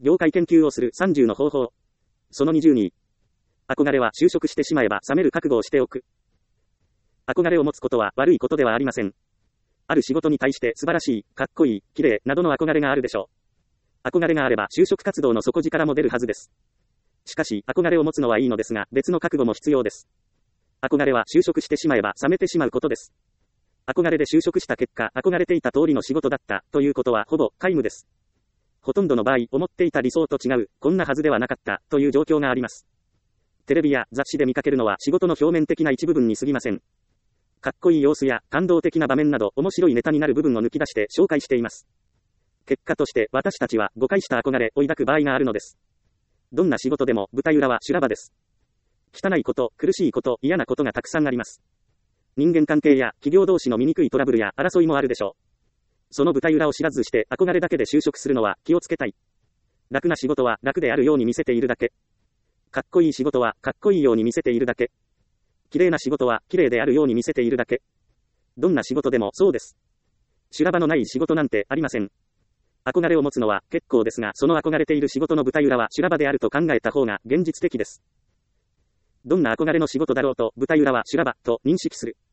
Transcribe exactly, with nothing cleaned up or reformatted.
業界研究をするさんじゅうの方法。そのにじゅうに。憧れは就職してしまえば冷める覚悟をしておく。憧れを持つことは悪いことではありません。ある仕事に対して素晴らしい、かっこいい、綺麗などの憧れがあるでしょう。憧れがあれば就職活動の底力も出るはずです。しかし、憧れを持つのはいいのですが、別の覚悟も必要です。憧れは就職してしまえば冷めてしまうことです。憧れで就職した結果、憧れていた通りの仕事だったということはほぼ皆無です。ほとんどの場合、思っていた理想と違う、こんなはずではなかったという状況があります。テレビや雑誌で見かけるのは仕事の表面的な一部分に過ぎません。かっこいい様子や感動的な場面など面白いネタになる部分を抜き出して紹介しています。結果として私たちは誤解した憧れを抱く場合があるのです。どんな仕事でも舞台裏は修羅場です。汚いこと、苦しいこと、嫌なことがたくさんあります。人間関係や企業同士の醜いトラブルや争いもあるでしょう。その舞台裏を知らずして憧れだけで就職するのは気をつけたい。楽な仕事は楽であるように見せているだけ。かっこいい仕事はかっこいいように見せているだけ。綺麗な仕事は綺麗であるように見せているだけ。どんな仕事でもそうです。修羅場のない仕事なんてありません。憧れを持つのは結構ですが、その憧れている仕事の舞台裏は修羅場であると考えた方が現実的です。どんな憧れの仕事だろうと舞台裏は修羅場と認識する。